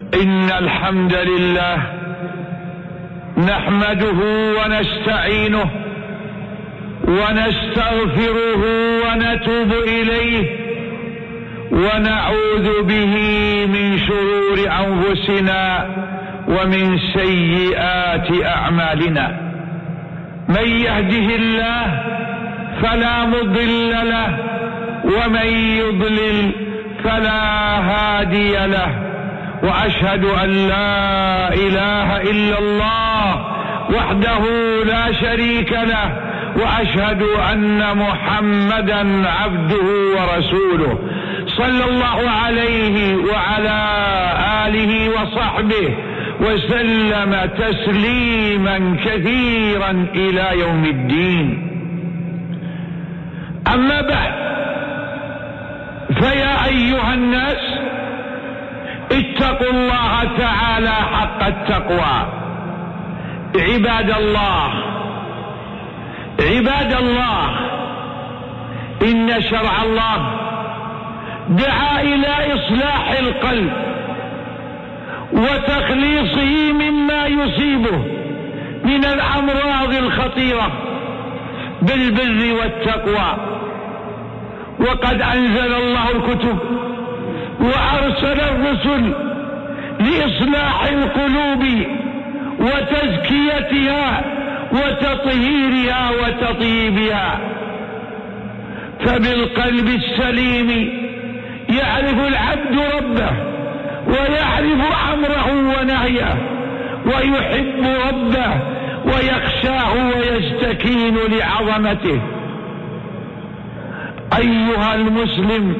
إن الحمد لله نحمده ونستعينه ونستغفره ونتوب إليه ونعوذ به من شرور أنفسنا ومن سيئات أعمالنا. من يهده الله فلا مضل له ومن يضلل فلا هادي له، وأشهد أن لا إله إلا الله وحده لا شريك له، وأشهد أن محمدا عبده ورسوله صلى الله عليه وعلى آله وصحبه وسلم تسليما كثيرا إلى يوم الدين. أما بعد، فيا أيها الناس اتقوا الله تعالى حق التقوى. عباد الله، إن شرع الله دعا إلى إصلاح القلب وتخليصه مما يصيبه من الأمراض الخطيرة بالبر والتقوى. وقد أنزل الله الكتب وأرسل الرسل لإصلاح القلوب وتزكيتها وتطهيرها وتطيبها. فبالقلب السليم يعرف العبد ربه ويعرف أمره ونهيه ويحب ربه ويخشاه ويستكين لعظمته. أيها المسلم،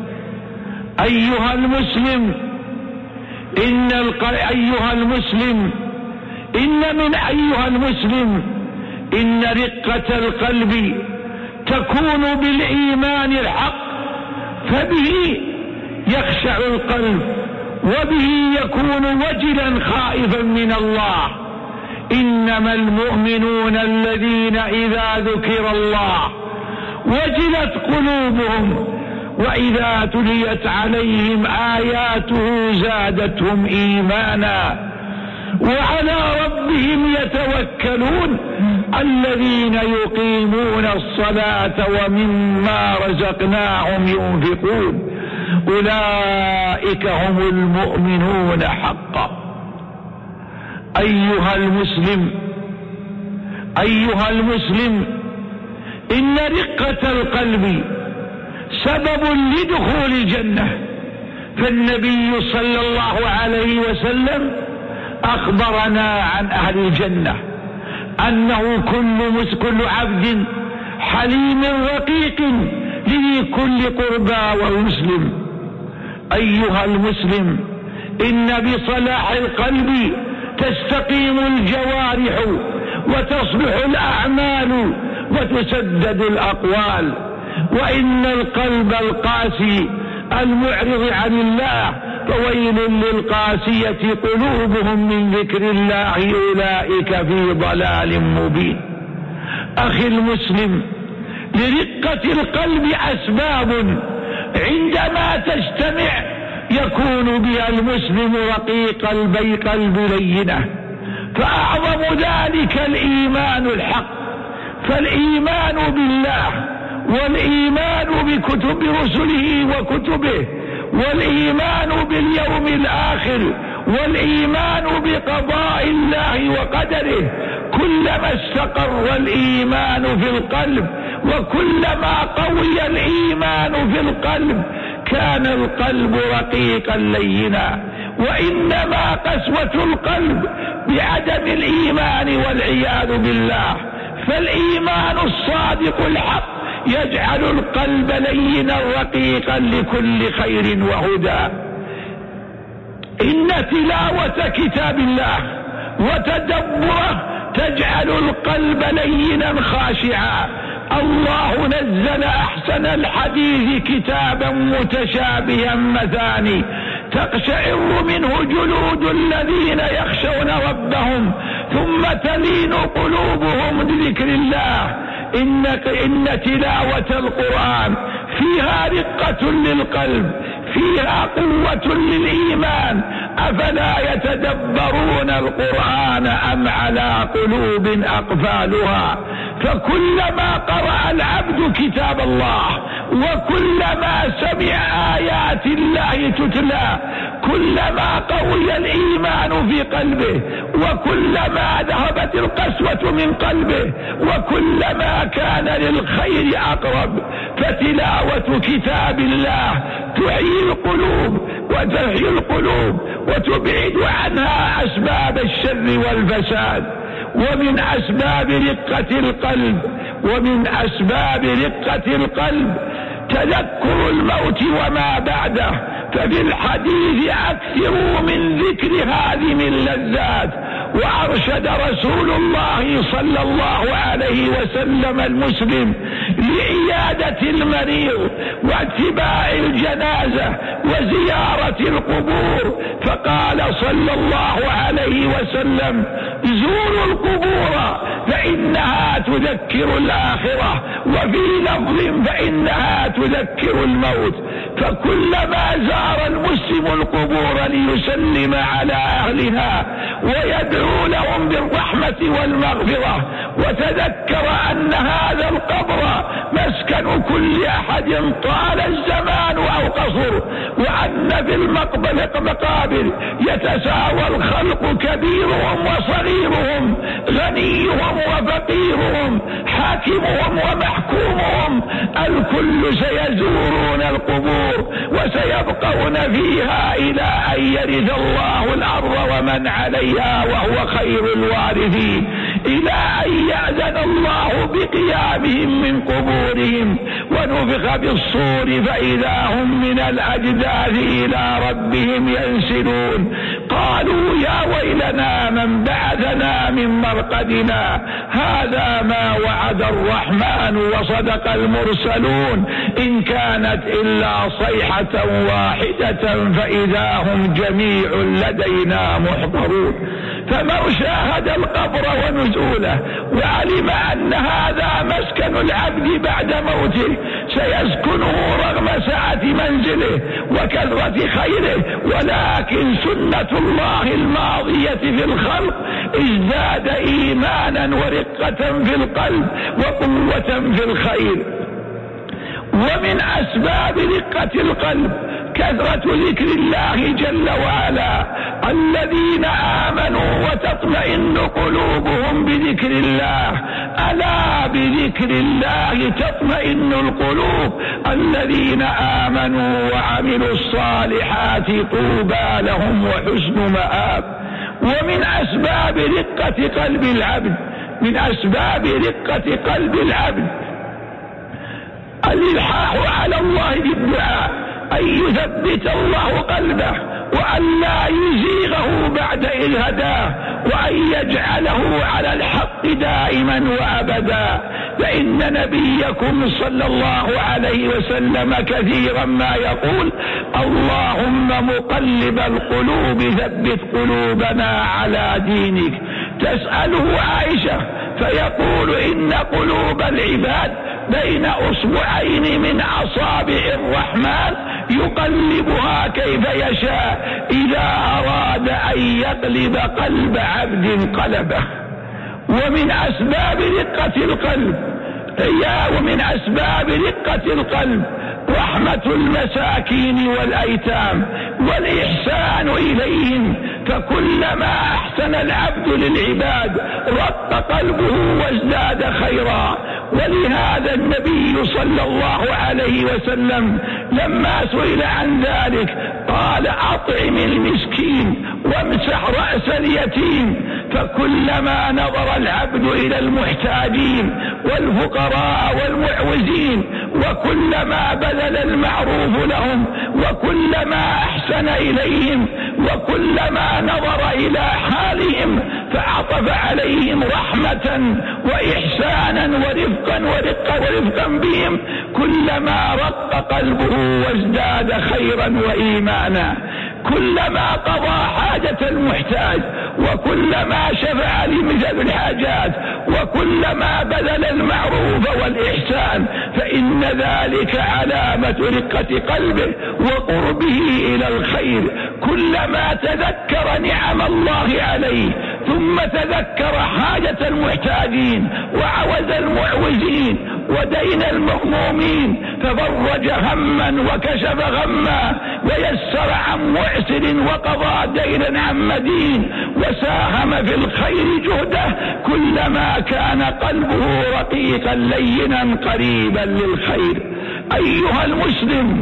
إن رقة القلب تكون بالإيمان الحق، فبه يخشع القلب وبه يكون وجلا خائفا من الله. إنما المؤمنون الذين إذا ذكر الله وجلت قلوبهم وإذا تليت عليهم آياته زادتهم إيمانا وعلى ربهم يتوكلون. الذين يقيمون الصلاة ومما رزقناهم ينفقون أولئك هم المؤمنون حقا. أيها المسلم، إن رقة القلب سبب لدخول الجنة. فالنبي صلى الله عليه وسلم أخبرنا عن أهل الجنة أنه كل عبد حليم رقيق لذي كل قربى ومسلم. أيها المسلم، إن بصلاح القلب تستقيم الجوارح وتصلح الأعمال وتسدد الأقوال. وإن القلب القاسي المعرض عن الله فويل للقاسية قلوبهم من ذكر الله أولئك في ضلال مبين. أخي المسلم، لرقة القلب أسباب عندما تجتمع يكون بها المسلم رقيق القلب لينة. فأعظم ذلك الإيمان الحق، فالإيمان بالله والإيمان بكتب رسله وكتبه والإيمان باليوم الآخر والإيمان بقضاء الله وقدره. كلما استقر الإيمان في القلب وكلما قوي الإيمان في القلب كان القلب رقيقا لينا. وإنما قسوة القلب بعدم الإيمان والعياذ بالله. فالإيمان الصادق الحق يجعل القلب لينا رقيقا لكل خير وهدى. إن تلاوة كتاب الله وتدبره تجعل القلب لينا خاشعا. الله نزل أحسن الحديث كتابا متشابها مثاني تقشعر منه جلود الذين يخشون ربهم ثم تلين قلوبهم لذكر الله. إن تلاوة القرآن فيها رقة للقلب، فيها قوة للإيمان. أفلا يتدبرون القرآن أم على قلوب أقفالها. فكلما قرأ العبد كتاب الله وكلما سمع آيات الله تتلى كلما قوي الإيمان في قلبه وكلما ذهبت القسوة من قلبه وكلما كان للخير أقرب. فتلاوة كتاب الله تحيي القلوب وتبعد عنها أسباب الشر والفساد. ومن أسباب رقة القلب تذكر الموت وما بعده. ففي الحديث أكثروا من ذكر هذه اللذات. وأرشد رسول الله صلى الله عليه وسلم المسلم لعيادة المريض واتباع الجنازة وزيارة القبور. فقال صلى الله عليه وسلم: زوروا القبور فإنها تذكر الآخرة، وفي لفظ فإنها تذكر الموت. فكلما زار المسلم القبور ليسلم على أهلها ويدعو لهم بالرحمة والمغفرة وتذكر أن هذا القبر مسكن كل أحد طال الزمان أو قصر، وأن في المقابر يتساوى الخلق كبيرهم وصغيرهم، غنيهم وفقيرهم، حاكمهم ومحكومهم، الكل سيزورون القبور وسيبقون فيها إلى أن يرث الله الأرض ومن عليها وهو خير الوارثين، إلى أن يأذن الله بقيامهم من قبورهم ونفخ بالصور فإذا هم من الأجداث إلى ربهم ينسلون. قالوا: يا ويلنا من بعثنا من مرقدنا، هذا ما وعد الرحمن وصدق المرسلون، إن كانت إلا صيحة واحدة فإذا هم جميع لدينا محضرون. فمن شاهد القبر ونزوله وعلم أن هذا مسكن العبد بعد موته سيسكنه رغم سعة منزله وكثرة خيره، ولكن سنة الله الماضية في الخلق ازداد إيمانا ورقة في القلب وقوة في الخير. ومن أسباب رقة القلب كثرة ذكر الله جل وعلا: الذين آمنوا وتطمئن قلوبهم بذكر الله، ألا بذكر الله تطمئن القلوب، الذين آمنوا وعملوا الصالحات طوبى لهم وحسن مآب. ومن أسباب رقة قلب العبد الإلحاح على الله بالدعاء، أن يثبت الله قلبه وأن لا يزيغه بعد إذ هداه، وأن يجعله على الحق دائما وأبدا. فإن نبيكم صلى الله عليه وسلم كثيرا ما يقول: اللهم مقلب القلوب ثبت قلوبنا على دينك. تسأله عائشة فيقول: إن قلوب العباد بين أصبعين من أصابع الرحمن يقلبها كيف يشاء، إذا أراد أن يقلب قلب عبد قلبه. ومن أسباب رقة القلب رحمة المساكين والأيتام والإحسان إليهم. فكلما أحسن العبد للعباد رق قلبه وازداد خيرا. ولهذا النبي صلى الله عليه وسلم لما سئل عن ذلك قال: أطعم المسكين وامسح رأس اليتيم. فكلما نظر العبد إلى المحتاجين والفقراء والمعوزين وكلما بذل المعروف لهم وكلما أحسن إليهم وكلما نظر إلى حالهم فعطف عليهم رحمة وإحسانا ورفقا بهم، كلما رق قلبه وازداد خيرا وإيمانا. كلما قضى حاجة المحتاج وكلما شفع لمثل الحاجات وكلما بذل المعروف والإحسان فإن ذلك علامة رقة قلبه وقربه إلى الخير. كلما تذكر نعم الله عليه ثم تذكر حاجة المحتاجين وعوز المعوزين ودين المغمومين ففرج هما وكشف غما ويسر عن معسر وقضى دينا عن مدين وساهم في الخير جهده كلما كان قلبه رقيقا لينا قريبا للخير. أيها المسلم،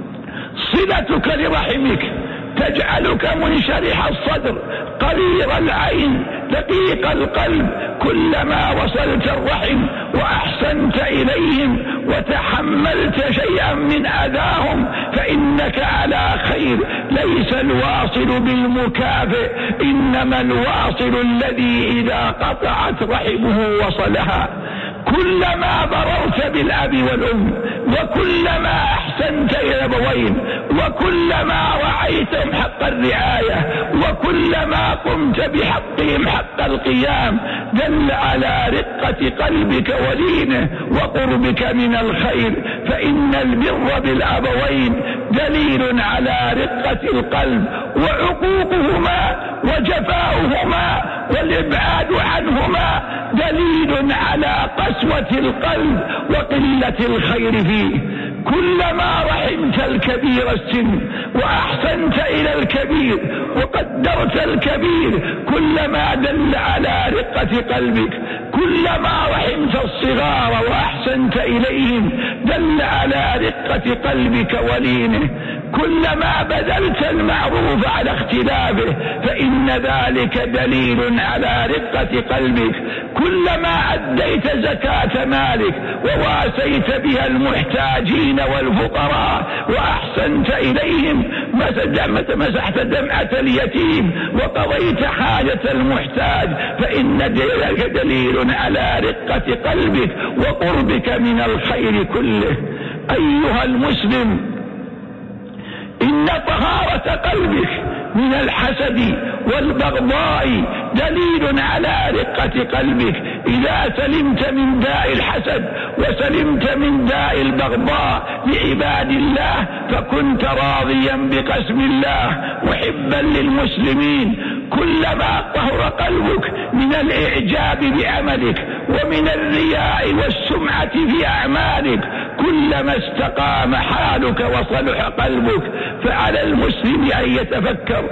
صلتك لرحمك تجعلك منشرح الصدر قرير العين دقيق القلب. كلما وصلت الرحم وأحسنت إليهم وتحملت شيئا من أذاهم فإنك على خير. ليس الواصل بالمكافئ، إنما الواصل الذي إذا قطعت رحمه وصلها. كلما بررت بالأب والأم وكلما أحسنت إلى الأبوين وكلما رعيتهم حق الرعاية وكلما قمت بحقهم حق القيام دل على رقة قلبك ولينه وقربك من الخير. فإن البر بالأبوين دليل على رقة القلب، وعقوقهما وجفاؤهما والإبعاد عنهما دليل على قسوة القلب وقلة الخير فيه. كلما رحمت الكبير السن وأحسنت إلى الكبير وقدرت الكبير كلما دل على رقة قلبك. كلما رحمت الصغار وأحسنت إليهم دل على رقة قلبك ولينه. كلما بذلت المعروف على اختلافه فإن ذلك دليل على رقة قلبك. كلما أديت زكاة مالك وواسيت بها المحتاجين والفقراء وأحسنت إليهم مسحت دمعة اليتيم وقضيت حاجة المحتاج فإن ذلك دليل على رقة قلبك وقربك من الخير كله. أيها المسلم، إن طهارة قلبك من الحسد والبغضاء دليل على رقة قلبك. إذا سلمت من داء الحسد وسلمت من داء البغضاء لعباد الله فكنت راضيا بقسم الله محبا للمسلمين. كلما طهر قلبك من الإعجاب بعملك ومن الرياء والسمعة في أعمالك كلما استقام حالك وصلح قلبك. فعلى المسلم أن يتفكر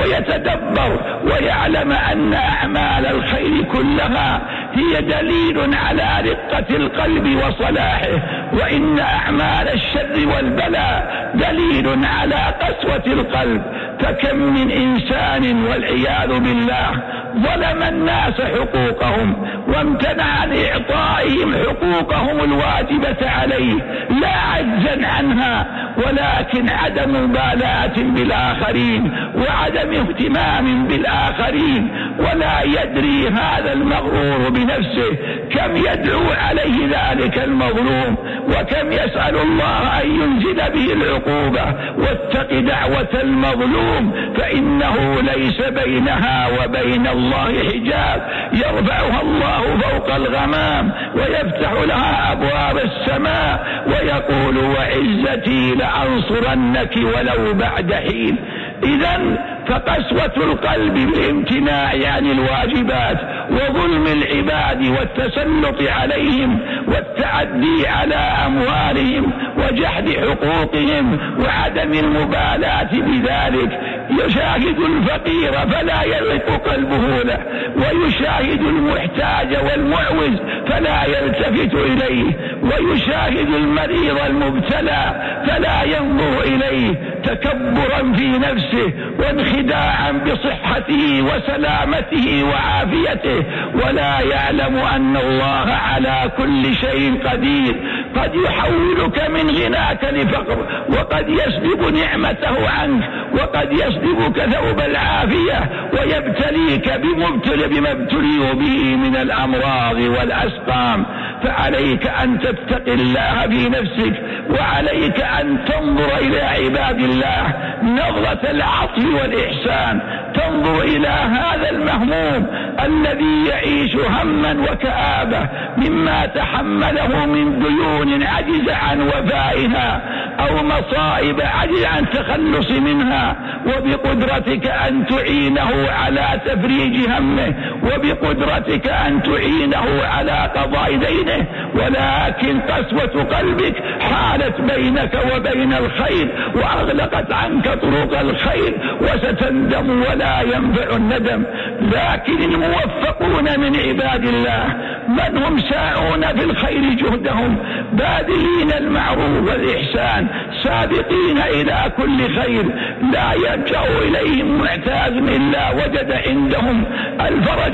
ويتدبر ويعلم أن أعمال الخير كلها هي دليل على رقة القلب وصلاحه، وإن أعمال الشر والبلاء دليل على قسوة القلب. فكم من إنسان والعياذ بالله ظلم الناس حقوقهم وامتنع عن إعطائهم حقوقهم الواجبة عليه لا عجزا عنها ولكن عدم مبالاة بالآخرين وعدم اهتمام بالآخرين. ولا يدري هذا المغرور بنفسه كم يدعو عليه ذلك المظلوم وكم يسأل الله أن ينزل به العقوبة. واتق دعوة المظلوم فإنه ليس بينها وبين الله حجاب يرفعها الله فوق الغمام ويفتح لها أبواب السماء ويقول وعزتي لأنصرنك ولو بعد حين. إذن فقسوة القلب بالامتناع عن الواجبات وظلم العباد والتسلط عليهم والتعدي على أموالهم وجحد حقوقهم وعدم المبالاة بذلك. يشاهد الفقير فلا يلق قلبه له ويشاهد المحتاج والمعوز فلا يلتفت إليه ويشاهد المريض المبتلى فلا ينظر إليه تكبرا في نفسه وانخداعا بصحته وسلامته وعافيته ولا يعلم أن الله على كل شيء قدير. قد يحولك من غناك لفقر وقد يسلب نعمته عنك وقد يسلبك ثوب العافية ويبتليك بما ابتلي به من الأمراض والأسقام. فعليك أن تتقي الله في نفسك وعليك أن تنظر إلى عباد الله نظرة العطف والإحسان. تنظر إلى هذا المهموم الذي يعيش هما وكآبة مما تحمله من ديون عجز عن وفائها أو مصائب عجز عن التخلص منها، وبقدرتك أن تعينه على تفريج همه، وبقدرتك أن تعينه على قضاء دينه، ولكن قسوة قلبك حالت بينك وبين الخير وأغلقت عنك طرق الخير، وستندم ولا ينفع الندم. لكن الموفقون من عباد الله من هم ساعون في الخير جهدهم، باذلين المعروف والإحسان، سابقين إلى كل خير، لا يلجأ إليهم معتاز إلا وجد عندهم الفرج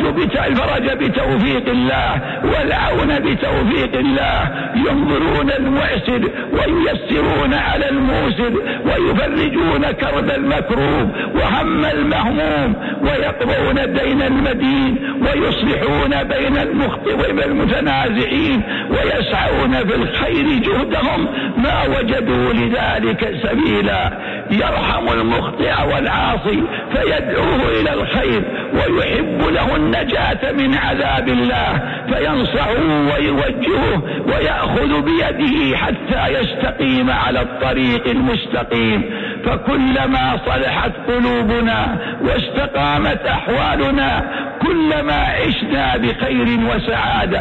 بتوفيق الله والعون بتوفيق الله. ينظرون المعسر وييسرون على الموسر، ويفرجون كرب المكروب وهم المهموم، ويقضون دين المدين، ويصلحون بين المخطئ والمتنازعين، ويسعون في الخير جهدهم ما وجدوا لذلك سبيلا. يرحم المخطئ والعاصي فيدعوه إلى الخير، ويحب له النجاة من عذاب الله فينصحه ويوجهه ويأخذ بيده حتى يستقيم على الطريق المستقيم. فكلما صلحت قلوبنا واستقامت أحوالنا كلما عشنا بخير وسعادة.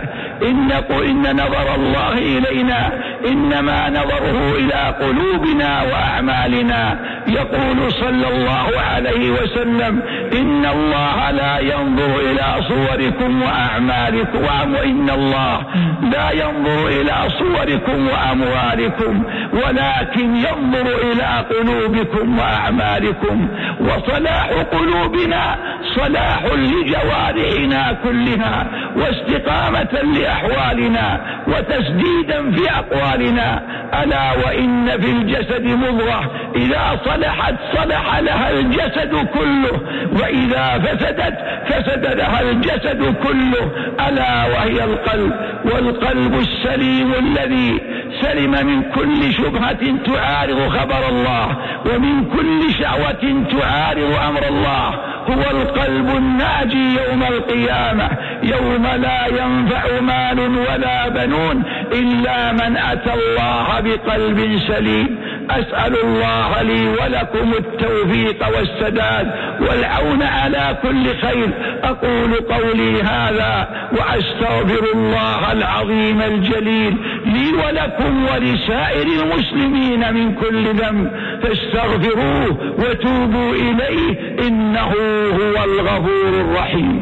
إن نظر الله إلينا إنما نظره إلى قلوبنا وأعمالنا. يقول صلى الله عليه وسلم: إن الله لا ينظر إلى صوركم وأعمالكم، وإن الله لا ينظر إلى صوركم وأموالكم ولكن ينظر إلى قلوبكم وأعمالكم. وصلاح قلوبنا صلاح لجوارحنا كلها، واستقامة لأحوالنا، وتسديدا في أقوالنا. ألا وإن في الجسد مضغة إذا صلحت صلح لها الجسد كله، وإذا فسدت فسد لها الجسد كله، ألا وهي القلب. والقلب السليم الذي سلم من كل شبهة تعارض خبر الله، ومن كل شهوة تعارض أمر الله، هو القلب الناجي يوم القيامة، يوم لا ينفع مال ولا بنون إلا من أتى الله بقلب سليم. أسأل الله لي ولكم التوفيق والسداد والعون على كل خير. أقول قولي هذا وأستغفر الله العظيم الجليل لي ولكم ولسائر المسلمين من كل ذنب، فاستغفروه وتوبوا إليه إنه هو الغفور الرحيم.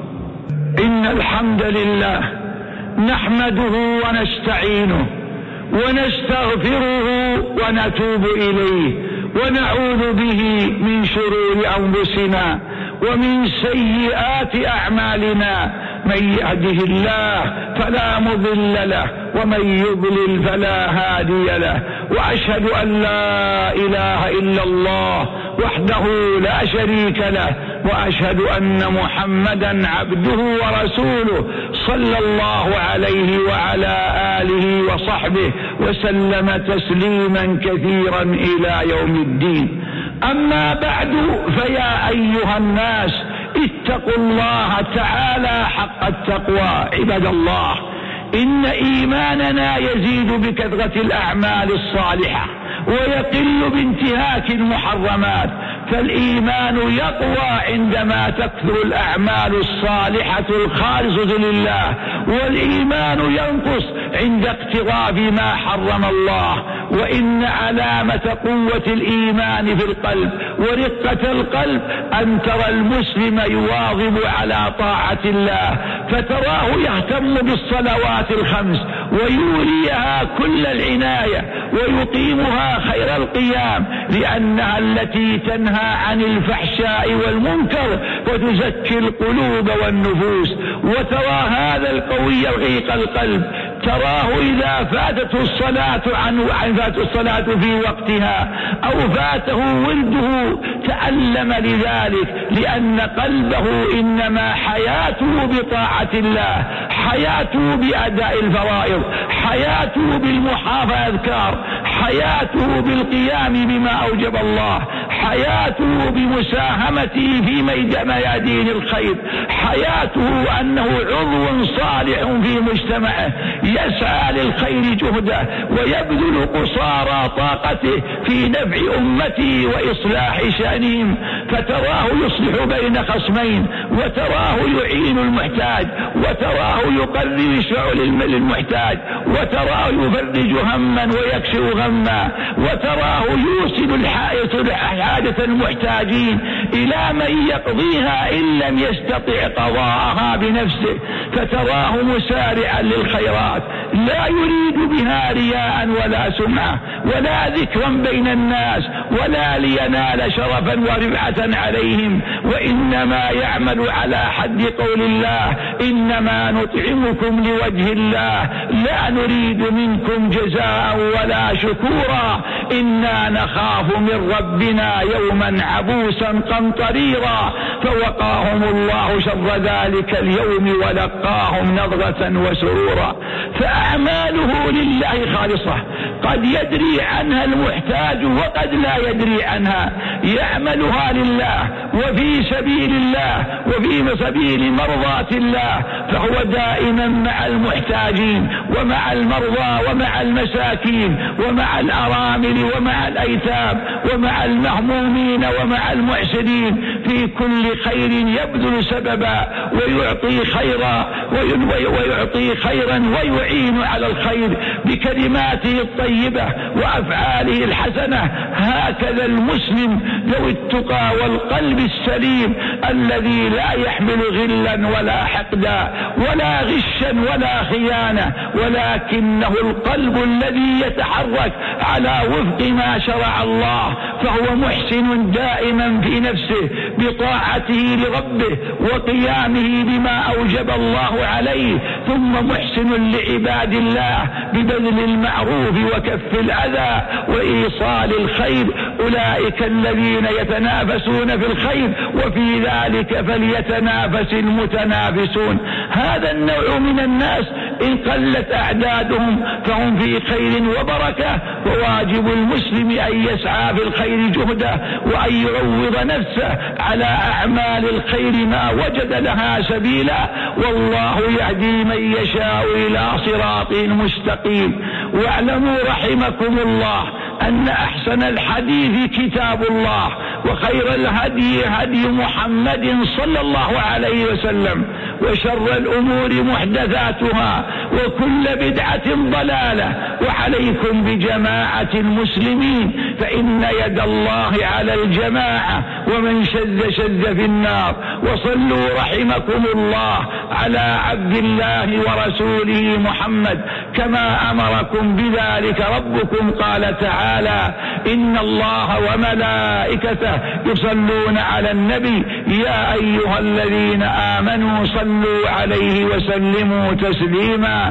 إن الحمد لله نحمده ونستعينه ونستغفره ونتوب إليه، ونعوذ به من شرور أنفسنا ومن سيئات أعمالنا. من يهده الله فلا مضل له، ومن يضلل فلا هادي له. وأشهد أن لا إله إلا الله وحده لا شريك له، وأشهد أن محمدا عبده ورسوله صلى الله عليه وعلى آله وصحبه وسلم تسليما كثيرا إلى يوم الدين. أما بعد، فيا أيها الناس اتقوا الله تعالى حق التقوى. عباد الله، إن إيماننا يزيد بكثرة الأعمال الصالحة ويقل بانتهاك المحرمات، فالإيمان يقوى عندما تكثر الأعمال الصالحة الخالصة لله، والإيمان ينقص عند اقتراب ما حرم الله. وإن علامة قوة الإيمان في القلب ورقة القلب أن ترى المسلم يواظب على طاعة الله، فتراه يهتم بالصلوات الخمس ويوليها كل العناية ويقيمها خير القيام، لأنها التي تنهى عن الفحشاء والمنكر وتزكي القلوب والنفوس. وترى هذا القوي رقيق القلب، تراه إذا فاتته الصلاة في وقتها أو فاته ولده تألم لذلك، لأن قلبه إنما حياته بطاعة الله، حياته بأداء الفرائض، حياته بالمحافظة الأذكار، حياته بالقيام بما أوجب الله، حياته بمساهمته في ميادين الخير، حياته أنه عضو صالح في مجتمعه يسعى للخير جهده ويبذل قصارى طاقته في نفع أمته وإصلاح شأنهم، فتراه يصلح بين خصمين، وتراه يعين المحتاج، وتراه يقرر شعل المحتاج، وتراه يفرج هما ويكشف غما، وتراه يوصل حاجة المحتاجين إلى من يقضيها إن لم يستطع قضاءها بنفسه، فتراه مسارعا للخيرات لا يريد بها رياء ولا سمعة ولا ذكرا بين الناس ولا لينال شرفا ورفعة عليهم، وإنما يعمل على حد قول الله: إنما نطعمكم لوجه الله لا نريد منكم جزاء ولا شكورا إنا نخاف من ربنا يوما عبوسا قمطريرا، فوقاهم الله شر ذلك اليوم ولقاهم نضرة وسرورا. فأعماله لله خالصة، قد يدري عنها المحتاج وقد لا يدري عنها، يعملها لله وفي سبيل الله وفي سبيل مرضاة الله، فهو دائما مع المحتاجين ومع المرضى ومع المساكين ومع الأرامل ومع الأيتام ومع المهمومين ومع المعسرين، في كل خير يبذل سببا ويعطي خيرا ويعين على الخير بكلماته الطيبة وأفعاله الحسنة. هكذا المسلم ذو التقى والقلب السليم الذي لا يحمل غلا ولا حقدا ولا غشا ولا خيانة، ولكنه القلب الذي يتحرك على وفق ما شرع الله، فهو محسن دائما في نفسه بطاعته لربه وقيامه بما أوجب الله عليه، ثم محسن لعباد الله ببذل المعروف وكف الأذى وإيصال الخير. أولئك الذين يتنافسون في الخير وفي ذلك فليتنافس المتنافسون. هذا النوع من الناس إن قلت أعدادهم فهم في خير وبركة، وواجب المسلم أن يسعى في الخير جهده وأن يعوض نفسه على أعمال الخير ما وجد لها سبيلا، والله يهدي من يشاء إلى صراط مستقيم. واعلموا رحمكم الله أن أحسن الحديث كتاب الله، وخير الهدي هدي محمد صلى الله عليه وسلم، وشر الأمور محدثاتها، وكل بدعة ضلالة، وعليكم بجماعة المسلمين فإن يد الله على الجماعة، ومن شذ في النار. وصلوا رحمكم الله على عبد الله ورسوله محمد كما أمركم بذلك ربكم، قال تعالى: إن الله وملائكته يصلون على النبي يا أيها الذين آمنوا صلوا عليه وسلموا تسليما.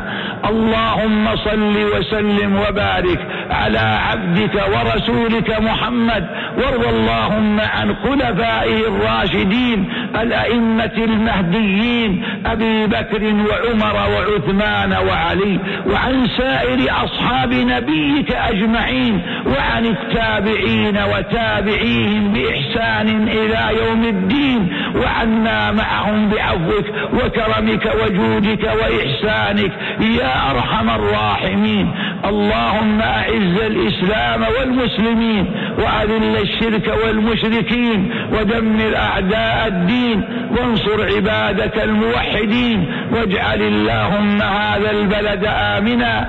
اللهم صل وسلم وبارك على عبدك ورسولك محمد، وارض اللهم عن خلفائه الراشدين الأئمة المهديين أبي بكر وعمر وعثمان وعلي، وعن سائر أصحاب نبيك أجمعين، وعن التابعين وتابعيهم بإحسان إلى يوم الدين، وعنا معهم بعفوك وكرمك وجودك وإحسانك يا أرحم الراحمين. اللهم أعز الإسلام والمسلمين، وأذل الشرك والمشركين، ودمر أعداء الدين، وانصر عبادك الموحدين، واجعل اللهم هذا البلد آمنا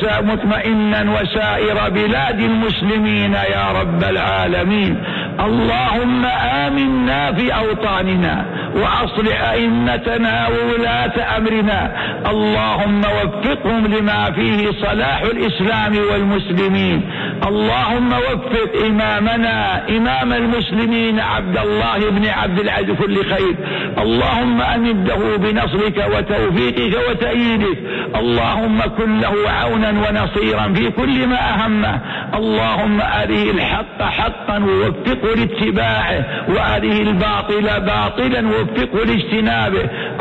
مطمئنا وسائر بلاد المسلمين يا رب العالمين. اللهم آمنا في أوطاننا، وأصلح أئمتنا وولاة أمرنا، اللهم وفقهم لما فيه صلاح الإسلام والمسلمين. اللهم وفق إمامنا إمام المسلمين عبد الله بن عبد العزيز كل خير، اللهم أمده بنصرك وتوفيقك وتأييدك، اللهم كن له عونا ونصيرا في كل ما أهمه، اللهم أريه الحق حقا ووفقه لاتباعه، وأريه الباطل باطلا ووفقه لاجتنابه،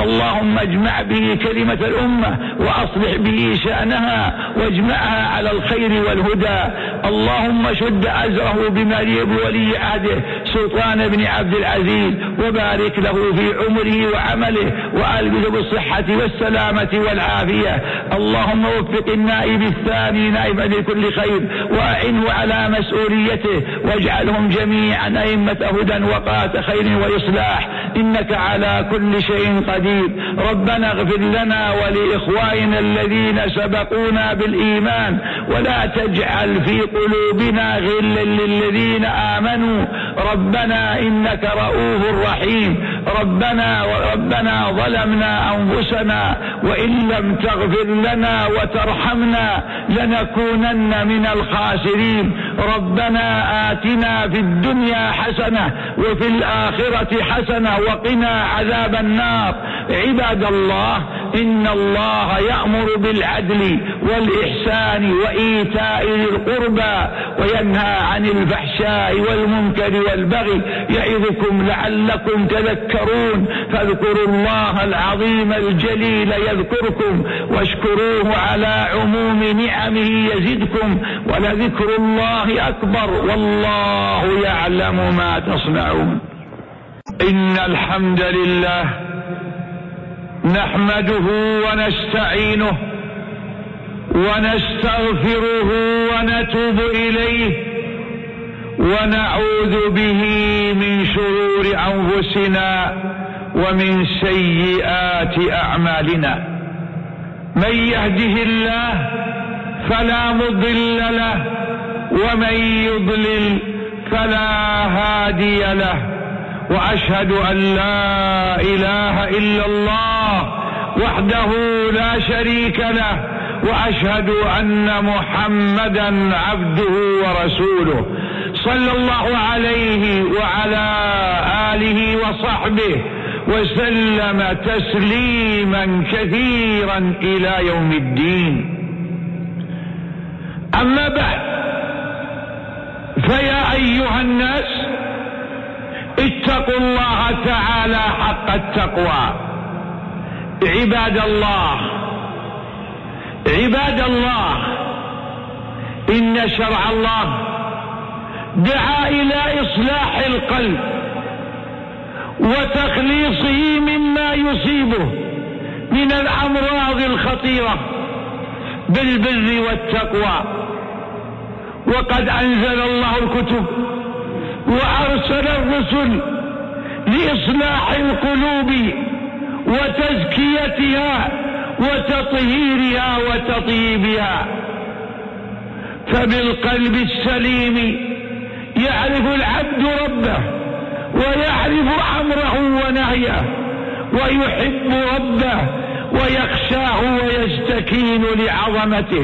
اللهم اجمع به كلمة الأمة وأصلح به شأنها واجمعها على الخير والهدى. اللهم شد أزره بولي عهده سلطان بن عبد العزيز وبارك له في عمره وعمله وألبسه بالصحة والسلامة والعافية. اللهم وفق النائب الثاني نائبا لكل خير وأعنه على مسؤوليته واجعلهم جميعا أئمة هدى وقاة خير وإصلاح إنك على كل شيء قدير. ربنا اغفر لنا ولإخواننا الذين سبقونا بالإيمان ولا تجعل في قلوبنا غلا للذين آمنوا ربنا إنك رؤوف رحيم. ربنا ظلمنا أنفسنا وإن لم تغفر لنا وترحمنا لنكونن من الخاسرين. ربنا آتنا في الدنيا حسنة وفي الآخرة حسنة وقنا عذاب النار. عباد الله إن الله يأمر بالعدل والإحسان وإيتاء ذي القربى وينهى عن الفحشاء والمنكر والبغي يعظكم لعلكم تذكرون. فاذكروا الله العظيم الجليل يذكركم واشكروه على عموم نعمه يزدكم ولذكر الله أكبر والله يعلم ما تصنعون. إن الحمد لله نحمده ونستعينه ونستغفره ونتوب إليه ونعوذ به من شرور أنفسنا ومن سيئات أعمالنا. من يهده الله فلا مضل له ومن يضلل فلا هادي له. وأشهد أن لا إله إلا الله وحده لا شريك له وأشهد أن محمدا عبده ورسوله صلى الله عليه وعلى آله وصحبه وسلم تسليما كثيرا إلى يوم الدين. أما بعد فيا أيها الناس اتقوا الله تعالى حق التقوى. عباد الله إن شرع الله دعا إلى إصلاح القلب وتخليصه مما يصيبه من الأمراض الخطيرة بالبر والتقوى. وقد أنزل الله الكتب وأرسل الرسل لإصلاح القلوب وتزكيتها وتطهيرها وتطيبها. فبالقلب السليم يعرف العبد ربه ويعرف أمره ونهيه ويحب ربه ويخشاه ويستكين لعظمته.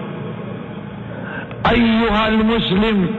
أيها المسلم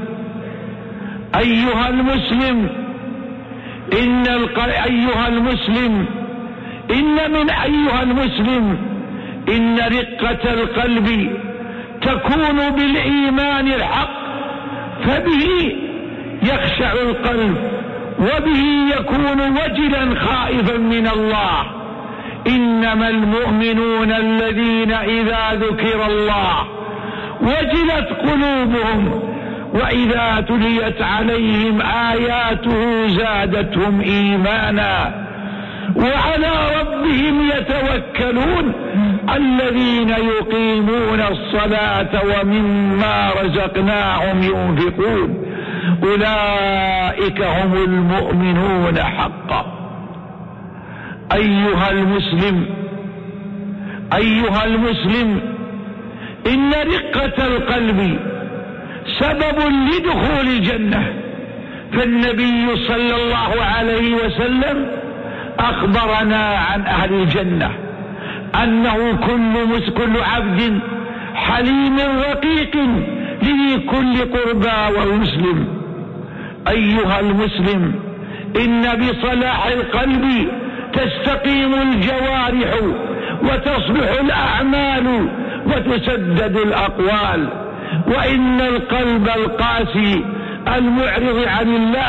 إن رقة القلب تكون بالإيمان الحق فبه يخشع القلب وبه يكون وجلا خائفا من الله. إنما المؤمنون الذين إذا ذكر الله وجلت قلوبهم وإذا تليت عليهم آياته زادتهم إيمانا وعلى ربهم يتوكلون. الذين يقيمون الصلاة ومما رزقناهم ينفقون أولئك هم المؤمنون حقا. أيها المسلم إن رقة القلب سبب لدخول الجنة. فالنبي صلى الله عليه وسلم أخبرنا عن أهل الجنة أنه كل عبد حليم رقيق لذي كل قربى ومسلم. أيها المسلم إن بصلاح القلب تستقيم الجوارح وتصلح الأعمال وتسدد الأقوال. وإن القلب القاسي المعرض عن الله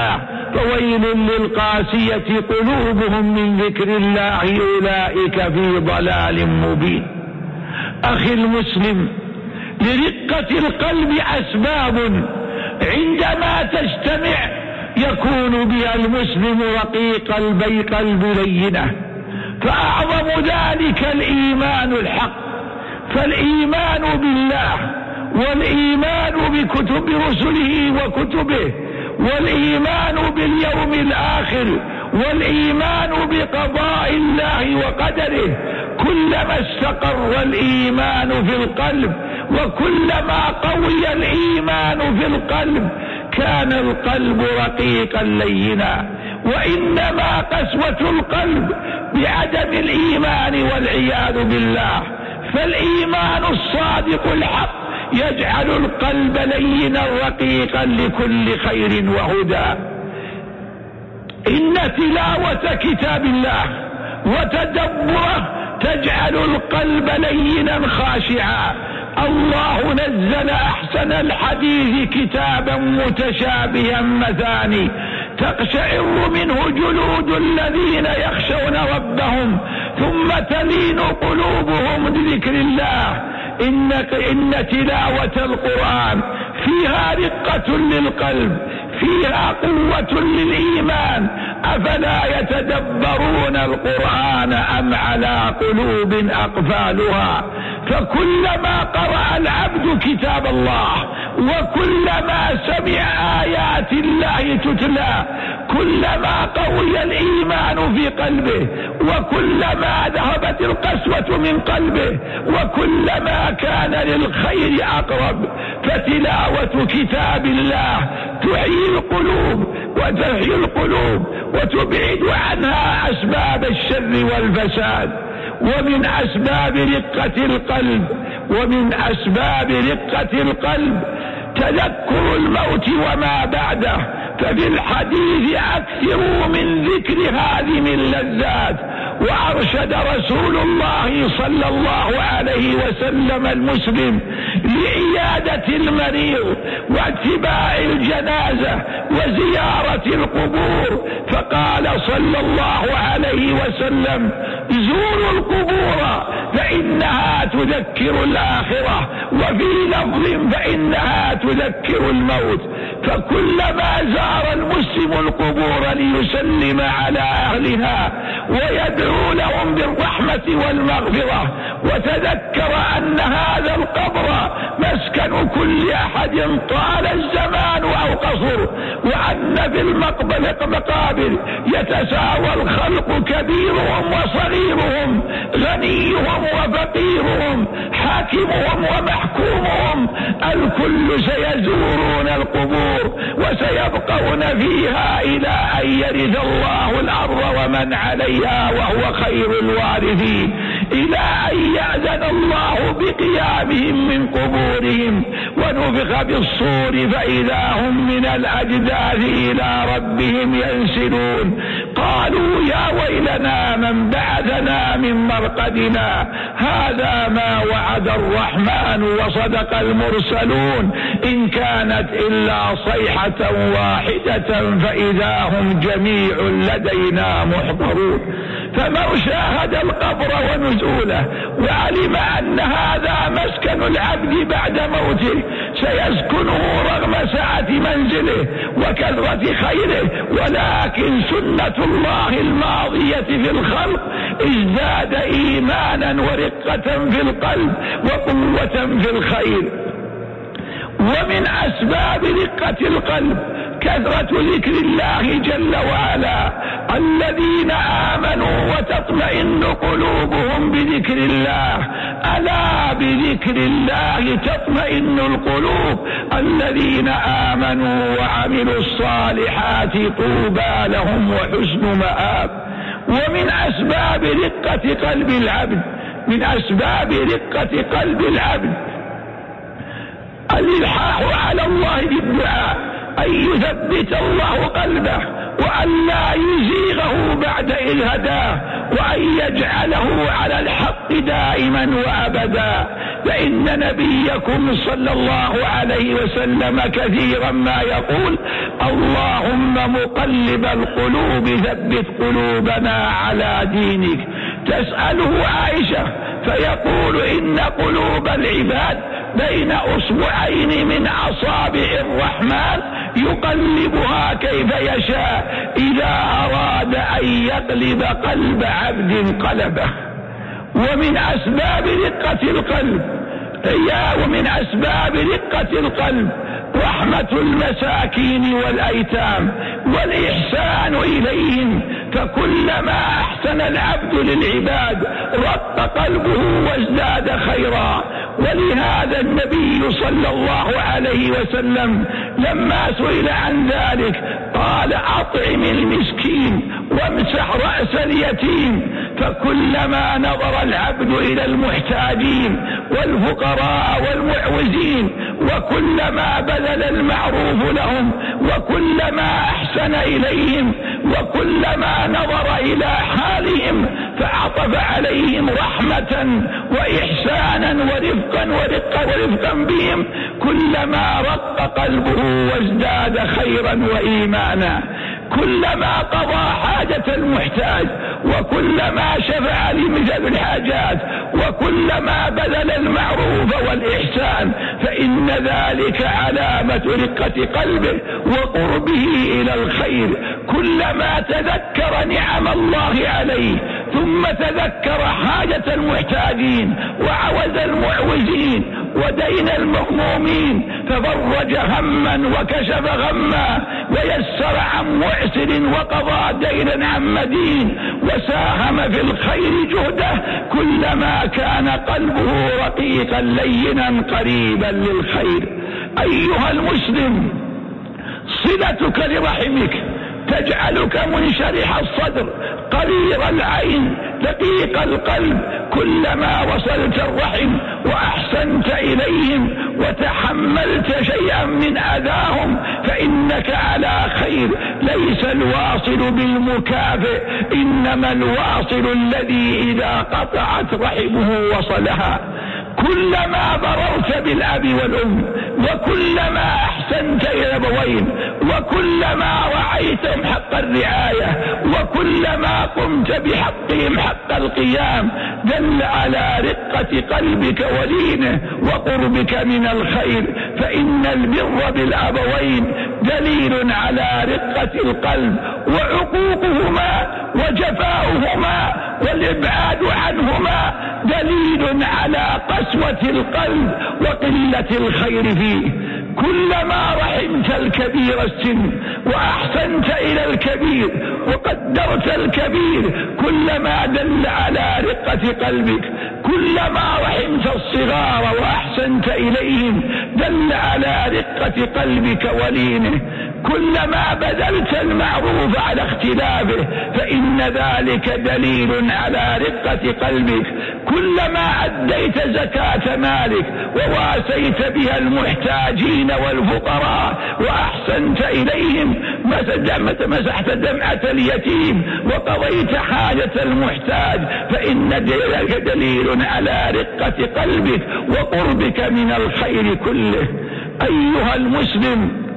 فويل للقاسية قلوبهم من ذكر الله أولئك في ضلال مبين. أخي المسلم، لرقة القلب أسباب عندما تجتمع يكون بها المسلم رقيق القلب لينة، فأعظم ذلك الإيمان الحق. فالإيمان بالله والإيمان بكتب رسله وكتبه والإيمان باليوم الآخر والإيمان بقضاء الله وقدره، كلما استقر الإيمان في القلب وكلما قوي الإيمان في القلب كان القلب رقيقا لينا. وإنما قسوة القلب بعدم الإيمان والعياذ بالله. فالإيمان الصادق الحق يجعل القلب لينا رقيقا لكل خير وهدى. إن تلاوة كتاب الله وتدبره تجعل القلب لينا خاشعا. الله نزل أحسن الحديث كتابا متشابها مثاني تقشعر منه جلود الذين يخشون ربهم ثم تلين قلوبهم لذكر الله. إن تلاوة القرآن فيها رقة للقلب، فيها قوة للإيمان. أفلا يتدبرون القرآن أم على قلوب أقفالها؟ فكلما قرأ العبد كتاب الله وكلما سمع آيات الله تتلى كلما قوي الإيمان في قلبه وكلما ذهبت القسوة من قلبه وكلما كان للخير أقرب. فتلاوة كتاب الله تحيي القلوب وتبعد عنها أسباب الشر والفساد. ومن أسباب رقة القلب تذكر الموت وما بعده. ففي الحديث أكثروا من ذكر هذه اللذات. وأرشد رسول الله صلى الله عليه وسلم المسلم لعيادة المريض واتباع الجنازة وزيارة القبور، فقال صلى الله عليه وسلم: زوروا القبور فإنها تذكر الآخرة، وفي لفظ فإنها تذكر الموت. فكلما زار المسلم القبور ليسلم على أهلها ويدعو لهم بالرحمة والمغفرة وتذكر أن هذا القبر مسكن كل أحد طال الزمان أو قصر، وأن في المقابر يتساوى الخلق كبيرهم وصغيرهم، غنيهم وفقيرهم، حاكمهم ومحكومهم، الكل سيزورون القبور وسيبقون فيها إلى أن يرث الله الأرض ومن عليها وهو خير الوارثين، إلى أن يأذن الله بقيامهم من قبورهم ونفخ بالصور فإذا هم من الأجداث إلى ربهم ينسلون. قالوا: يا ويلنا من بعثنا من مرقدنا، هذا ما وعد الرحمن وصدق المرسلون، إن كانت إلا صيحة واحدة فإذا هم جميع لدينا محضرون. فمن شاهد القبر ونزوله وعلم أن هذا مسكن العبد بعد موته سيسكنه رغم سعة منزله وكثرة خيره، ولكن سنة الله الماضية في الخلق ازداد إيمانا ورقة في القلب وقوة في الخير. ومن أسباب رقة القلب كثرة ذكر الله جل وعلا: الذين آمنوا وتطمئن قلوبهم بذكر الله، ألا بذكر الله تطمئن القلوب، الذين آمنوا وعملوا الصالحات طوبى لهم وحسن مآب. ومن أسباب رقة قلب العبد الإلحاح على الله بالدعاء، أن يثبت الله قلبه وأن لا يزيغه بعد إذ هداه، وأن يجعله على الحق دائما وأبدا. فإن نبيكم صلى الله عليه وسلم كثيرا ما يقول: اللهم مقلب القلوب ثبت قلوبنا على دينك. تسأله عائشة فيقول: إن قلوب العباد بين أصبعين من أصابع الرحمن يقلبها كيف يشاء، إذا أراد أن يقلب قلب عبد قلبه. ومن أسباب رقة القلب رحمة المساكين والأيتام والإحسان إليهم، فكلما أحسن العبد للعباد رق قلبه وازداد خيرا. ولهذا النبي صلى الله عليه وسلم لما سئل عن ذلك قال: أطعم المسكين وامسح رأس اليتيم. فكلما نظر العبد إلى المحتاجين والفقراء والمعوزين، وكلما بذل المعروف لهم، وكلما أحسن إليهم، وكلما نظر إلى حالهم فعطف عليهم رحمة وإحسانا ورفقا بهم، كلما رق قلبه وازداد خيرا وإيمانا. كلما قضى حاجة المحتاج، وكلما شفع لمثل الحاجات، وكلما بذل المعروف والإحسان، فإن ذلك علامة رقة قلبه وقربه إلى الخير. كلما تذكر نعم الله عليه ثم تذكر حاجة المحتاجين وعوز المعوزين ودين المغمومين ففرج هما وكشف غما ويسر عن معسر وقضى دينا عن مدين وساهم في الخير جهده، كلما كان قلبه رقيقا لينا قريبا للخير. أيها المسلم، صلتك لرحمك تجعلك منشرح الصدر قرير العين دقيق القلب. كلما وصلت الرحم وأحسنت إليهم وتحملت شيئا من أذاهم فإنك على خير. ليس الواصل بالمكافئ، إنما الواصل الذي إذا قطعت رحمه وصلها. كلما بررت بالأب والأم، وكلما أحسنت إلى الأبوين، وكلما رعيتهم حق الرعاية، وكلما قمت بحقهم حق القيام، دل على رقة قلبك ولينه وقربك من الخير. فإن البر بالأبوين دليل على رقة القلب، وعقوقهما وجفاؤهما والإبعاد عنهما دليل على قسوة القلب وقلة الخير فيه. كلما رحمت الكبير السن وأحسنت إلى الكبير وقدرت الكبير كلما دل على رقة قلبك. كلما رحمت الصغار وأحسنت إليهم دل على رقة قلبك ولينه. كلما بذلت المعروف على اختلافه فإن ذلك دليل على رقة قلبك. كلما أديت زكاة مالك وواسيت بها المحتاجين والفقراء وأحسنت إليهم، مسحت دمعة اليتيم وقضيت حاجة المحتاج، فإن ذلك دليل على رقة قلبك وقربك من الخير كله. أيها المسلم،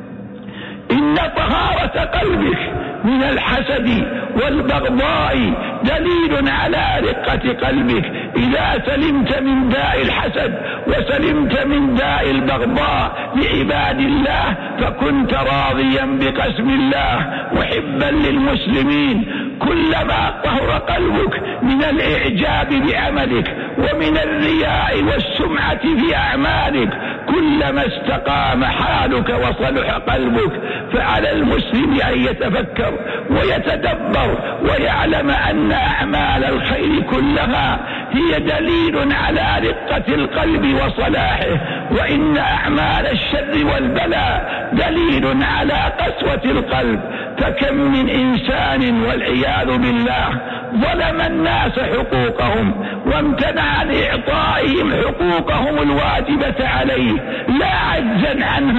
إن طهارة قلبك من الحسد والبغضاء دليل على رقة قلبك. إذا سلمت من داء الحسد وسلمت من داء البغضاء لعباد الله فكنت راضيا بقسم الله محبا للمسلمين. كلما طهر قلبك من الإعجاب بعملك ومن الرياء والسمعة في أعمالك كلما استقام حالك وصلح قلبك. فعلى المسلم أن يتفكر ويتدبر ويعلم أن أعمال الخير كلها هي دليل على رقة القلب وصلاحه، وإن أعمال الشر والبلاء دليل على قسوة القلب. فكم من إنسان والعياذ بالله ظلم الناس حقوقهم وامتنع عن إعطائهم حقوقهم الواجبة عليه لا عجزا عنها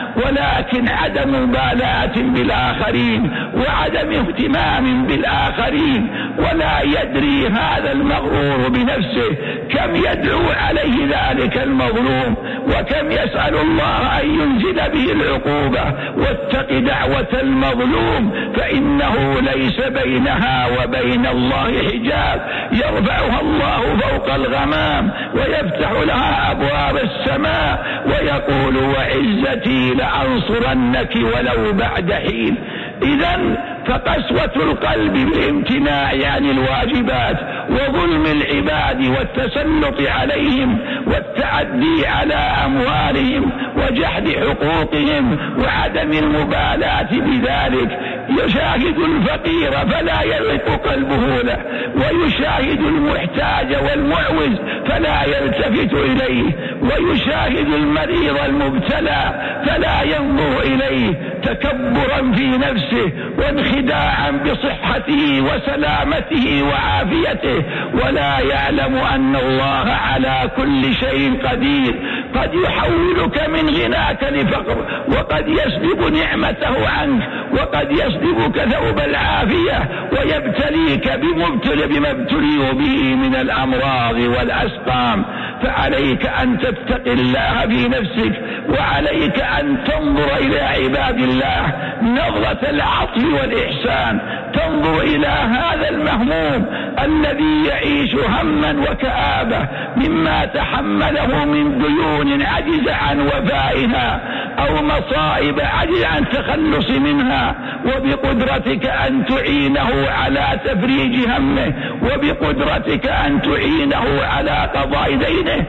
ولكن عدم مبالاة بالآخرين وعدم اهتمام بالآخرين. ولا يدري هذا المغرور بنفسه كم يدعو عليه ذلك المظلوم، وكم يسأل الله أن ينزل به العقوبة. واتق دعوة المظلوم فإنه ليس بينها وبين الله حجاب، يرفعها الله فوق الغمام ويفتح لها أبواب السماء ويقول وعزتي لأنصرنك ولو بعد حين. إذن فقسوة القلب بالامتناع عن الواجبات وظلم العباد والتسلط عليهم والتعدي على أموالهم وجحد حقوقهم وعدم المبالاة بذلك. يشاهد الفقير فلا يلق قلبه له، ويشاهد المحتاج والمعوز فلا يلتفت إليه، ويشاهد المريض المبتلى فلا ينظر إليه، تكبرا في نفسه وانخداعا بصحته وسلامته وعافيته، ولا يعلم أن الله على كل شيء قدير. قد يحولك من غناك لفقر، وقد يسلب نعمته عنك، وقد يسلبك ثوب العافية ويبتليك بما ابتلي به من الأمراض والأسقام. فعليك أن تتقي الله في نفسك، وعليك أن تنظر إلى عباد الله نظرة العطف والإحسان، تنظر إلى هذا المهموم الذي يعيش هما وكآبة مما تحمله من ديون عجز عن وفائها أو مصائب عجز عن التخلص منها، وبقدرتك أن تعينه على تفريج همه، وبقدرتك أن تعينه على قضاء دينه.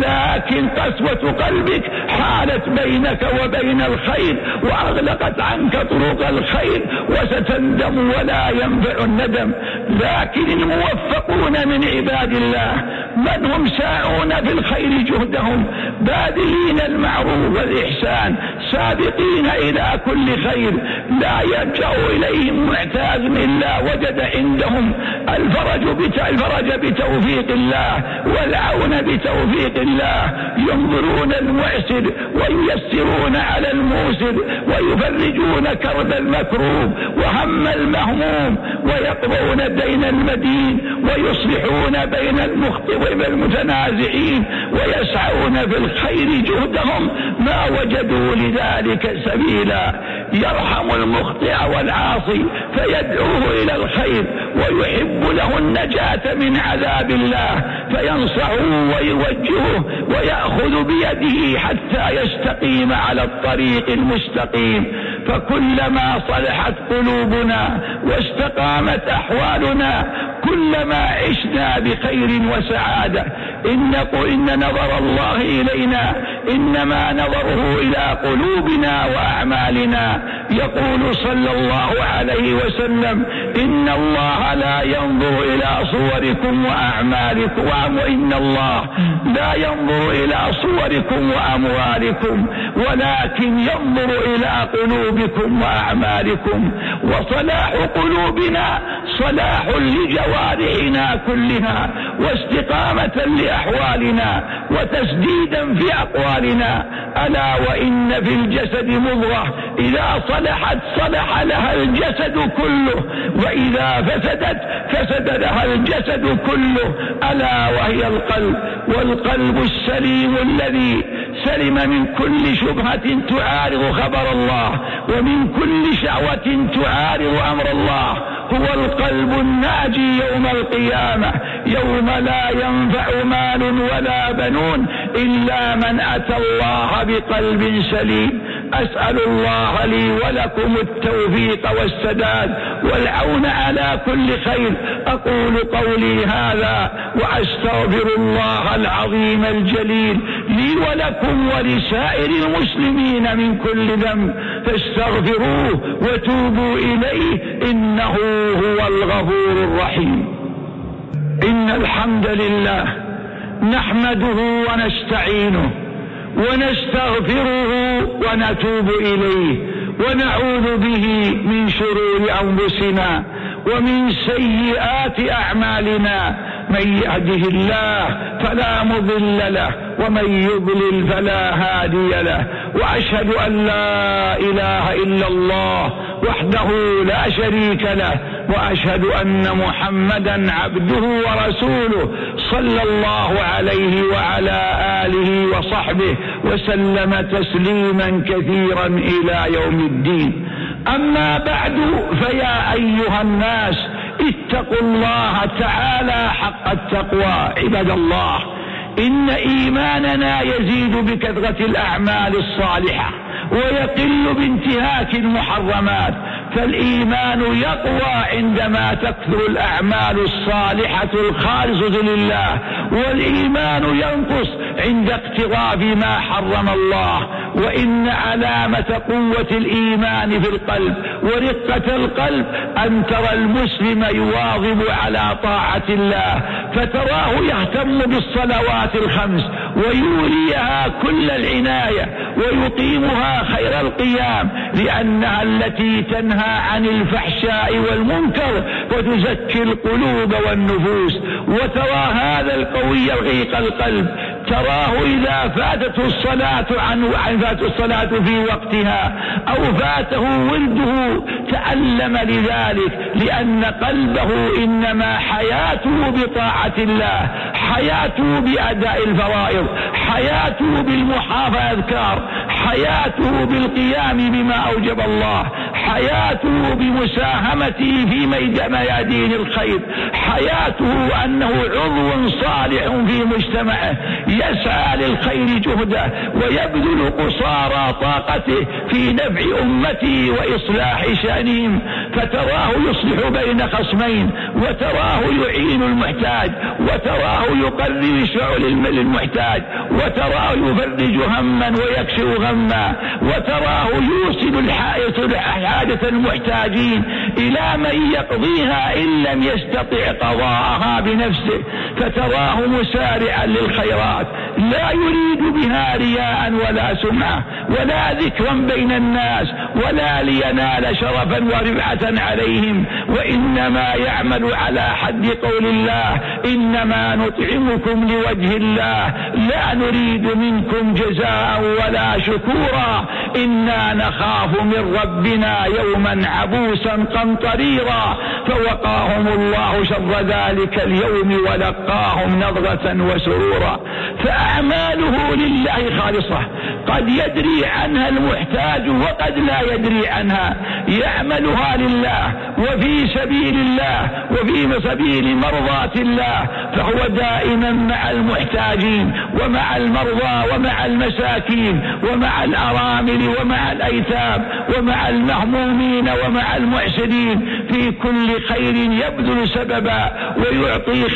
ولكن قسوة قلبك حالت بينك وبين الخير وأغلقت عنك طرق الخير، وستندم ولا ينفع الندم. لكن الموفقون من عباد الله من هم ساعون في الخير جهدهم، باذلين المعروف والإحسان، سابقين إلى كل خير، لا يلجأ إليهم معتاز إلا وجد عندهم الفرج بتوفيق الله والعون بتوفيق الله. ينظرون المعسر وييسرون على الموسر، ويفرجون كرب المكروب وهم المهموم، ويقضون دين المدين، ويصلحون بين المخطئ والمتنازعين، ويسعون في الخير جهدهم ما وجدوا لذلك سبيلا. يرحم المخطئ والعاصي فيدعوه إلى الخير، ويحب له النجاة من عذاب الله فينصحه ويوجهه ويأخذ بيده حتى يستقيم على الطريق المستقيم. فكلما صلحت قلوبنا واستقامت أحوالنا كلما عشنا بخير وسعادة. إن نظر الله إلينا إنما نظره إلى قلوبنا وأعمالنا. يقول صلى الله عليه وسلم إن الله لا ينظر إلى صوركم وأعمالكم، وإن الله لا ينظر إلى صوركم وأموالكم ولكن ينظر إلى قلوبكم وأعمالكم. وصلاح قلوبنا صلاح لجوارحنا كلها، واستقامة لأحوالنا، وتسديدا في أقوالنا. ألا وإن في الجسد مضغة إذا صلحت صلح لها الجسد كله، وإذا فسدت فسد لها الجسد كله، ألا وهي القلب. والقلب السليم الذي سلم من كل شبهة تعارض خبر الله، ومن كل شهوة تعارض أمر الله، هو القلب الناجي يوم القيامة، يوم لا ينفع مال ولا بنون إلا من أتى الله بقلب سليم. أسأل الله لي ولكم التوفيق والسداد والعون على كل خير. أقول قولي هذا وأستغفر الله العظيم الجليل لي ولكم ولسائر المسلمين من كل ذنب، فاستغفروه وتوبوا إليه إنه هو الغفور الرحيم. إن الحمد لله نحمده ونستعينه ونستغفره ونتوب إليه، ونعوذ به من شرور أنفسنا ومن سيئات أعمالنا. من يهده الله فلا مضل له، ومن يضلل فلا هادي له، وأشهد أن لا إله إلا الله وحده لا شريك له، وأشهد أن محمدا عبده ورسوله صلى الله عليه وعلى آله وصحبه وسلم تسليما كثيرا إلى يوم الدين. أما بعد، فيا أيها الناس اتقوا الله تعالى حق التقوى. عباد الله، إن إيماننا يزيد بكثرة الأعمال الصالحة ويقل بانتهاك المحرمات، فالإيمان يقوى عندما تكثر الأعمال الصالحة الخالصة لله، والإيمان ينقص عند اقتراب ما حرم الله. وإن علامة قوة الإيمان في القلب ورقة القلب أن ترى المسلم يواظب على طاعة الله، فتراه يهتم بالصلوات الخمس ويوليها كل العناية ويقيمها خير القيام، لأنها التي تنهى عن الفحشاء والمنكر وتزكي القلوب والنفوس. وترى هذا القوي رقيق القلب، تراه إذا فاتته الصلاة في وقتها أو فاته ولده تعلم لذلك، لأن قلبه إنما حياته بطاعة الله، حياته بأداء الفرائض، حياته بالمحافظة أذكار، حياته بالقيام بما أوجب الله، حياته بمساهمته في ميادين الخير، حياته أنه عضو صالح في مجتمعه يسعى للخير جهده ويبذل قصارى طاقته في نفع أمته وإصلاح شأنهم. فتراه يصلح بين خصمين، وتراه يعين المحتاج، وتراه يقرر شعل للمحتاج، وتراه يفرج هما ويكشف غما، وتراه يوصل حاجة المحتاجين إلى من يقضيها إن لم يستطع قضاءها بنفسه. فتراه مسارعا للخيرات لا يريد بها رياء ولا سمعة ولا ذكرا بين الناس ولا لينال شرفا ورفعة عليهم، وإنما يعمل على حد قول الله: إنما نطعمكم لوجه الله لا نريد منكم جزاء ولا شكورا إنا نخاف من ربنا يوما عبوسا قمطريرا. فوقاهم الله شر ذلك اليوم ولقاهم نضرة وسرورا. فأعماله لله خالصة، قد يدري عنها المحتاج وقد لا يدري عنها، يعملها لله وفي سبيل الله وفي سبيل مرضاة الله، فهو دائما مع المحتاجين ومع المرضى ومع المساكين ومع الأرامل ومع الأيتام ومع المهمومين ومع المعسرين، في كل خير يبذل سببا ويعطي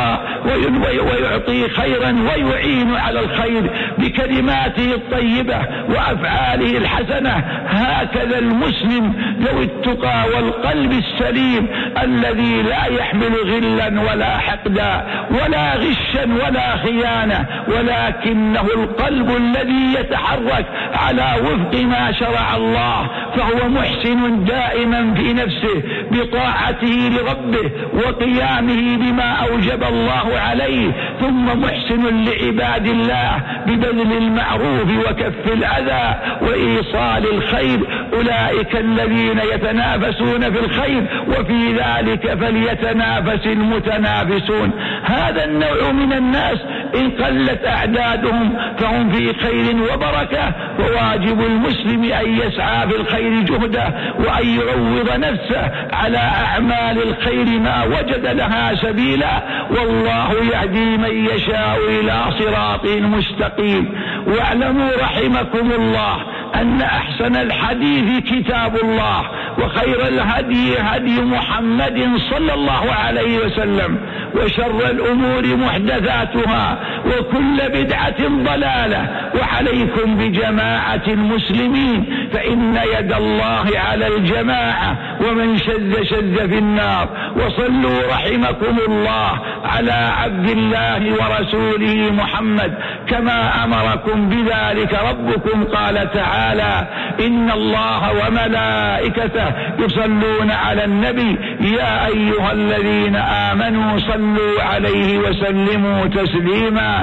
خيرا ويعين على الخير بكلماته الطيبة وأفعاله الحسنة. هكذا المسلم ذو التقى والقلب السليم الذي لا يحمل غلا ولا حقدا ولا غشا ولا خيانة، ولكنه القلب الذي يتحرك على وفق ما شرع الله، فهو محسن دائما في نفسه بطاعته لربه وقيامه بما أوجب الله عليه، ثم محسن لعباد الله ببذل المعروف وكف الأذى وإيصال الخير. أولئك الذين يتنافسون في الخير، وفي ذلك فليتنافس المتنافسون. هذا النوع من الناس إن قلت أعدادهم فهم في خير وبركة، وواجب المسلم أن يسعى في الخير جهده وأن يعوض نفسه على أعمال الخير ما وجد لها سبيلا، والله يهدي من يشاء إلى صراط مستقيم. واعلموا رحمكم الله أن أحسن الحديث كتاب الله، وخير الهدي هدي محمد صلى الله عليه وسلم، وشر الأمور محدثاتها، وكل بدعة ضلالة. وعليكم بجماعة المسلمين، فإن يد الله على الجماعة، ومن شذ في النار. وصلوا رحمكم الله على عبد الله ورسوله محمد كما أمركم بذلك ربكم. قال تعالى: إن الله وملائكته يصلون على النبي يا أيها الذين آمنوا صلوا عليه وسلموا تسليما.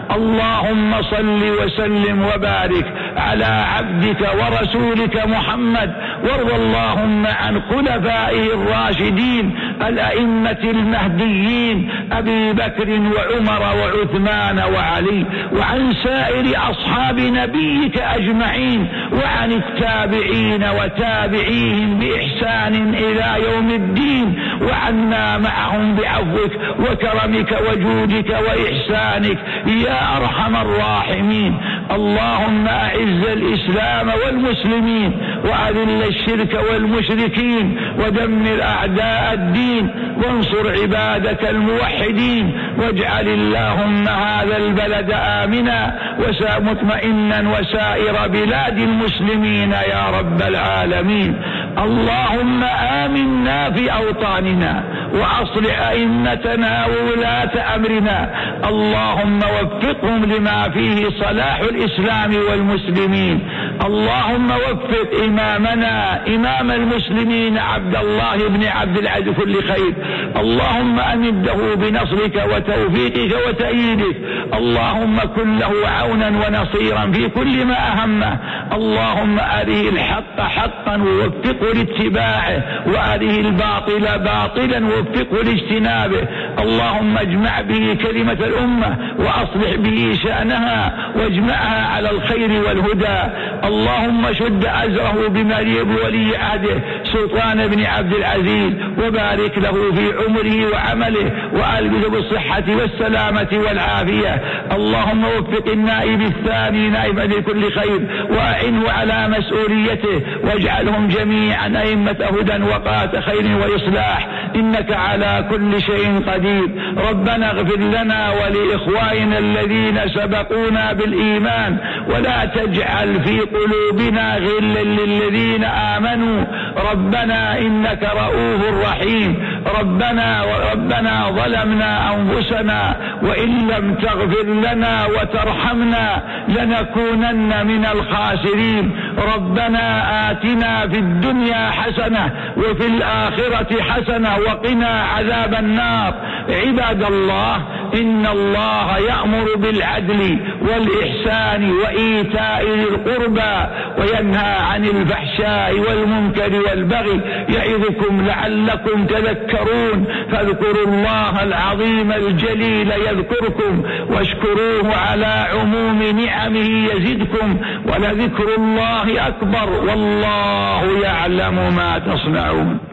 اللهم صل وسلم وبارك على عبدك ورسولك محمد، وارض اللهم عن خلفائه الراشدين الأئمة المهديين أبي بكر وعمر وعثمان وعلي، وعن سائر أصحاب نبيك أجمعين، وعن التابعين وتابعيهم بإحسان إلى يوم الدين، وعنا معهم بعفوك وكرمك وجودك وإحسانك يا أرحم الراحمين. اللهم أعز الإسلام والمسلمين، وأذل الشرك والمشركين، ودمر أعداء الدين، وانصر عبادك الموحدين، واجعل اللهم هذا البلد آمنا مطمئنا وسائر بلاد المسلمين يا رب العالمين. اللهم آمنا في أوطاننا، وأصلح أئمتنا وولاة أمرنا، اللهم وفقهم لما فيه صلاح الإسلام والمسلمين. اللهم وفق إمامنا إمام المسلمين عبد الله بن عبد العزيز كل خير، اللهم أمده بنصرك وتوفيقك وتأييدك، اللهم كن له عونا ونصيرا في كل ما أهمه، اللهم أره الحق حقا ووفقه لاتباعه، وأره الباطل باطلا ووفقه لاجتنابه، اللهم اجمع به كلمة الأمة وأصلح به شأنها واجمعها على الخير والهدى. اللهم شد أزره بولي عهده سلطان بن عبد العزيز، وبارك له في عمره وعمله، وألبسه بالصحة والسلامة والعافية. اللهم وفق النائب الثاني نائبا لكل خير، وأعنه على مسؤوليته، واجعلهم جميعا أئمة هدى وقاة خير وإصلاح، إنك على كل شيء قدير. ربنا اغفر لنا ولإخواننا الذين سبقونا بالإيمان، ولا تجعل في قلوبنا غلا للذين آمنوا، ربنا إنك رؤوف رحيم. ربنا ظلمنا أنفسنا، وإن لم تغفر لنا وترحمنا لنكونن من الخاسرين. ربنا آتنا في الدنيا حسنة وفي الآخرة حسنة وقنا عذاب النار. عباد الله، إن الله يأمر بالعدل والإحسان وإيتاء ذي القربى، وينهى عن الفحشاء والمنكر والبغي، يعظكم لعلكم تذكرون. فاذكروا الله العظيم الجليل يذكركم، واشكروه على عموم نعمه يزدكم، ولذكر الله أكبر، والله يعلم ما تصنعون.